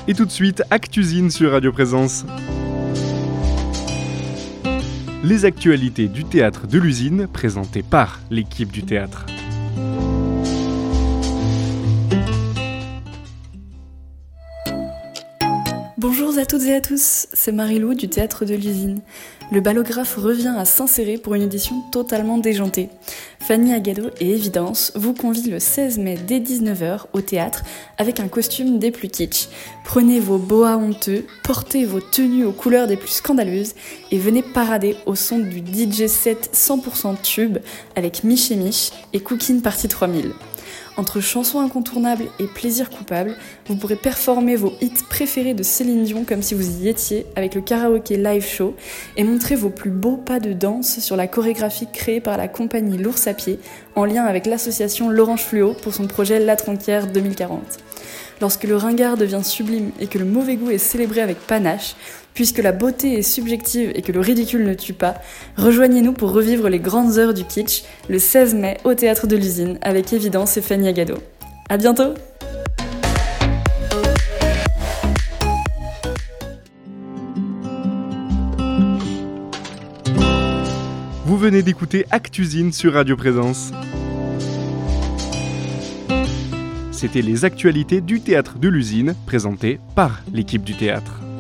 Et tout de suite, Actuzine sur Radio Présence. Les actualités du théâtre de l'usine, présentées par l'équipe du théâtre. Bonjour à toutes et à tous, c'est Marie-Lou du Théâtre de l'Usine. Le ballographe revient à s'insérer pour une édition totalement déjantée. Fanny Agado et Évidence vous convient le 16 mai dès 19h au théâtre avec un costume des plus kitsch. Prenez vos boas honteux, portez vos tenues aux couleurs des plus scandaleuses et venez parader au son du DJ set 100% tube avec Mich et Mich et Cookin Party 3000. Entre chansons incontournables et plaisirs coupables, vous pourrez performer vos hits préférés de Céline Dion comme si vous y étiez avec le karaoké live show et montrer vos plus beaux pas de danse sur la chorégraphie créée par la compagnie L'Ours à pied en lien avec l'association L'Orange Fluo pour son projet La Tronquière 2040. Lorsque le ringard devient sublime et que le mauvais goût est célébré avec panache, puisque la beauté est subjective et que le ridicule ne tue pas, rejoignez-nous pour revivre les grandes heures du kitsch le 16 mai au Théâtre de l'Usine avec Évidence et Fanny Agado. À bientôt! Vous venez d'écouter Actuzine sur Radio Présence. C'était les actualités du théâtre de l'usine, présentées par l'équipe du théâtre.